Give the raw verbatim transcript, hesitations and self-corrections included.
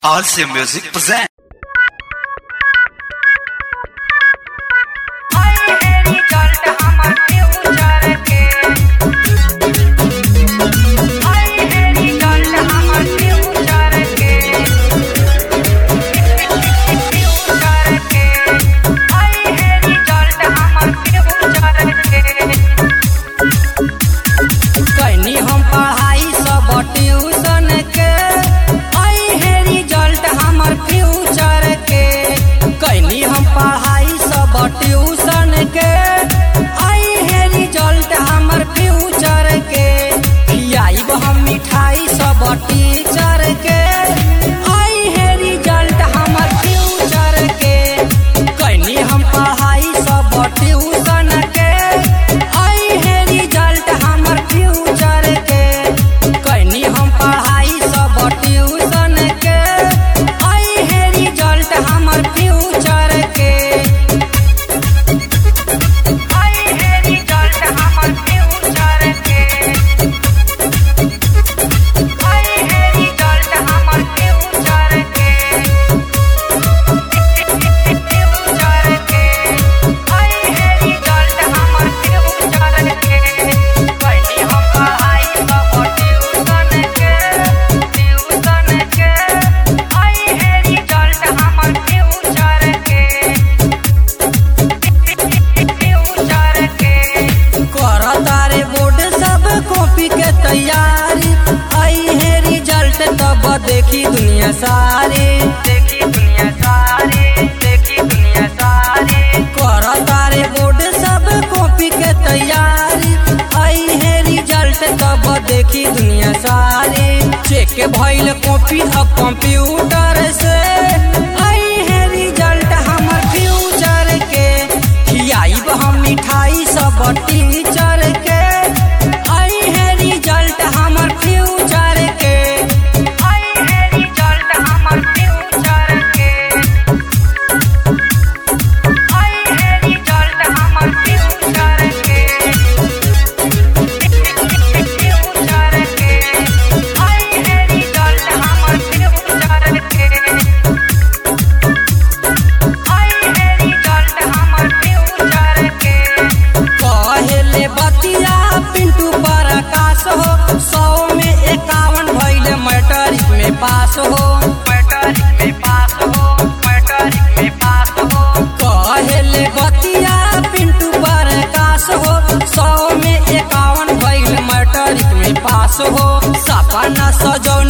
Alsea Music present. Tuition के आई है result हमर फ्यूचर के खियाइब हम मिठाई सब टीचर के आई है रिजल्ट हमर फ्यूचर के कैनी हम पढ़ाई सब ट्यूशन के आई है रिजल्ट हमर फ्यूचर के कैनी हम पढ़ाई सब ट्यूशन के आई है रिजल्ट हमर फ्यूचर के तैयारी आई है रिजल्ट तब देखी दुनिया सारी देखी दुनिया सारी देखी दुनिया सारी कर तारे बोर्ड सब कॉपी के तैयारी आई है रिजल्ट तब देखी दुनिया सारी चेक भइल कॉपी अब कंप्यूटर से आई है रिजल्ट हमर फ्यूचर के खियाइब हम मिठाई सब टीचर के सौ में इक्यावन भइले मैट्रिक में पास हो मैट्रिक में पास हो मैट्रिक में पास हो कहेले बतिया पिंटू प्रकाश हो सौ में इक्यावन भइले मैट्रिक में पास हो सपना सजो